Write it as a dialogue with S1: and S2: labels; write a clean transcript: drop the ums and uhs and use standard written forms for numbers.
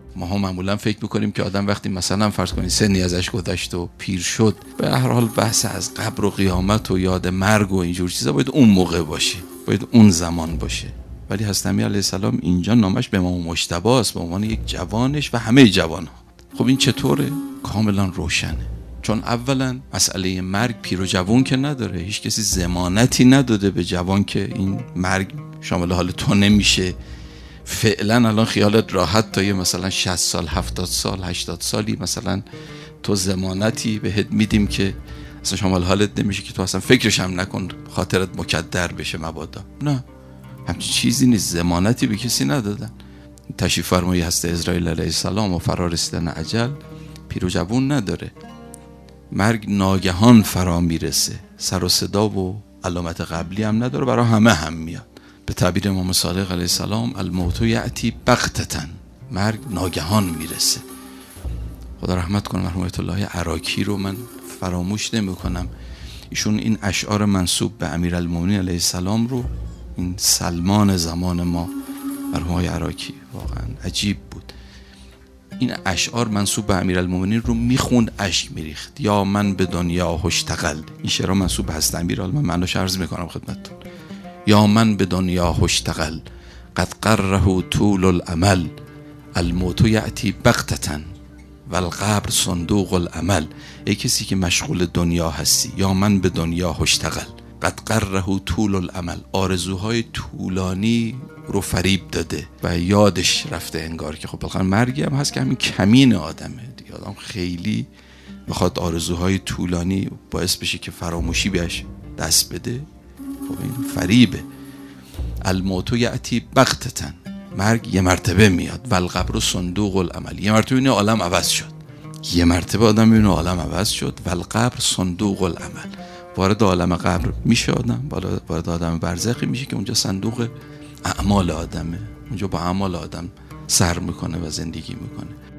S1: ما ها معمولا فکر میکنیم که آدم وقتی مثلا فرض کنید سنی ازش گذشت و پیر شد، به هر حال بحث از قبر و قیامت و یاد مرگ و اینجور چیزا باید اون موقع باشه، باید اون زمان باشه. ولی حضرت امیر علیه السلام اینجا نامش به امام مجتبی است به عنوان یک جوانش و همه جوانها. خب این چطوره؟ کاملا روشنه. چون اولا مسئله مرگ پیر و جوان که نداره، هیچ کسی ضمانتی نداده به جوان که این مرگ شامل حال تو نمیشه. فعلا الان خیالت راحت تا یه مثلا 60 سال 70 سال 80 سالی مثلا تو ضمانتی بهت میدیم که اصلا شامل حالت نمیشه که تو اصلا فکرش هم نکن خاطرت مکدر بشه مبادا. نه، همچین چیزی نیست، ضمانتی به کسی ندادن. تشریف فرمایی هست اسرائیل علیه السلام و فرارسیدن اجل پیر و جوون نداره. مرگ ناگهان فرا میرسه، سر و صدا و علامت قبلی هم نداره، برای همه هم میاد. به تعبیر امام صادق علیه السلام الموت یأتی بغتة، مرگ ناگهان میرسه. خدا رحمت کنه مرحوم آیت الله عراکی رو من فراموش نمیکنم. ایشون این اشعار منسوب به امیرالمومنین علیه السلام رو، این سلمان زمان ما مرحوم عراکی واقعا عجیب بود، این اشعار منسوب به امیرالمومنین رو میخوند اشک میریخت. یا من به دنیا هشتغل، این شعرها منسوب به حضرت امیر، من معناش عرض میکنم خدمتتون. یا من به دنیا هشتغل قد قره طول الامل الموت یأتی بغتة والقبر صندوق الامل. ای کسی که مشغول دنیا هستی، یا من به دنیا هشتغل قد قره طول الامل، آرزوهای طولانی رو فریب داده و یادش رفته انگار که خب بالاخره مرگی هم هست که همین کمین آدمه دیگه. آدم خیلی بخواد آرزوهای طولانی باعث بشه که فراموشی بهش دست بده، خب این فریبه. الموت یأتی بغتة، مرگ یه مرتبه میاد. والقبر صندوق الامل، یه مرتبه این عالم عوض شد، یه مرتبه آدم این عالم عوض شد. والقبر صندوق الامل، وارد عالم قبر میشه آدم، وارد عالم برزخی میشه که اونجا صندوق اعمال آدمه، اونجا با اعمال آدم سر میکنه و زندگی میکنه.